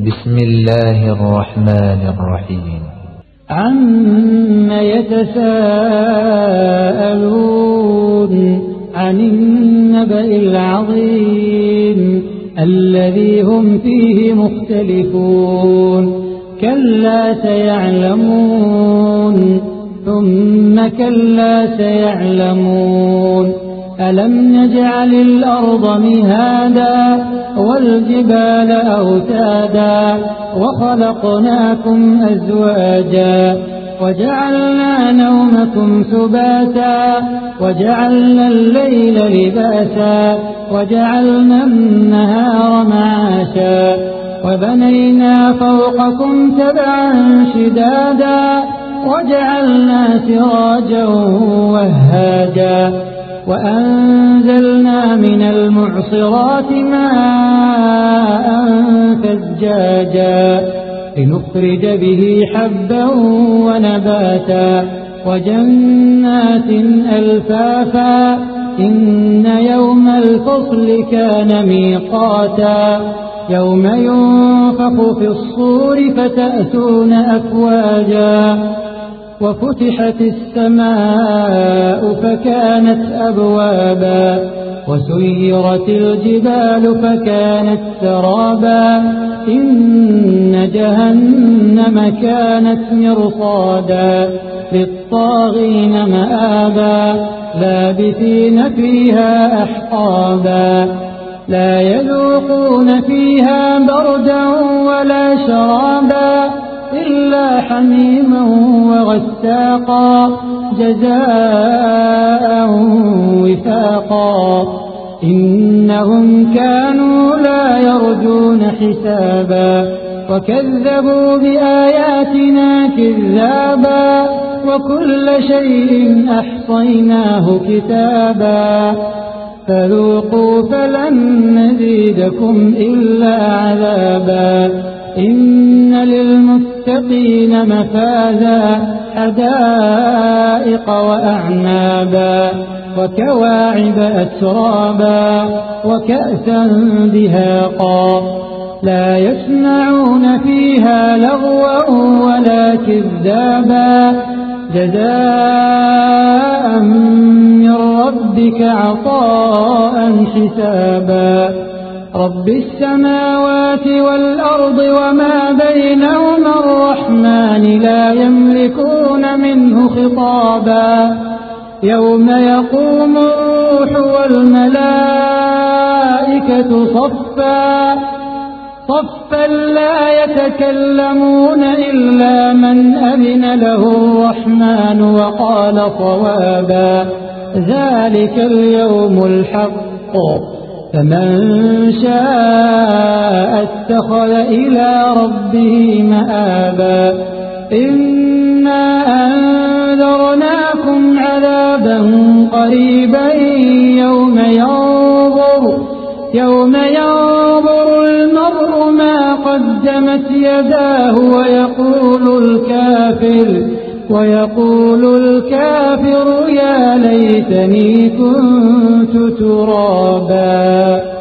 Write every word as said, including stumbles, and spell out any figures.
بسم الله الرحمن الرحيم. عم يتساءلون عن النبأ العظيم الذي هم فيه مختلفون كلا سيعلمون ثم كلا سيعلمون ألم نجعل الأرض مهادا والجبال أوتادا وخلقناكم أزواجا وجعلنا نومكم سباتا وجعلنا الليل لباسا وجعلنا النهار معاشا وبنينا فوقكم سبعا شدادا وجعلنا سراجا وهاجا وأنزلنا من المعصرات ماء ثجاجا لنخرج به حبا ونباتا وجنات ألفافا إن يوم الفصل كان ميقاتا يوم ينفخ في الصور فتأتون أفواجا وفتحت السماء فكانت أبوابا وسيرت الجبال فكانت سرابا إن جهنم كانت مرصادا للطاغين مآبا لابثين فيها أحقابا لا يذوقون فيها بردا ولا شرابا إلا حميما وغساقا جزاء وفاقا إنهم كانوا لا يرجون حسابا وكذبوا بآياتنا كذابا وكل شيء أحصيناه كتابا فذوقوا فلن نزيدكم إلا عذابا إن للمتقين مفازا حدائق وأعنابا وكواعب أترابا وكأسا دهاقا لا يسمعون فيها لغوا ولا كذابا جزاء من ربك عطاء حسابا رب السماوات والأرض وما بينهما الرحمن لا يملكون منه خطابا يوم يقوم الروح والملائكة صفا صفا لا يتكلمون إلا من أذن له الرحمن وقال صوابا ذلك اليوم الحق فمن شاء اتخذ إلى ربه مآبا إنا أنذرناكم عذابا قريبا يوم ينظر يوم ينظر المرء ما قدمت يداه ويقول الكافر ويقول الكافر يا ليتني كنت ترابا.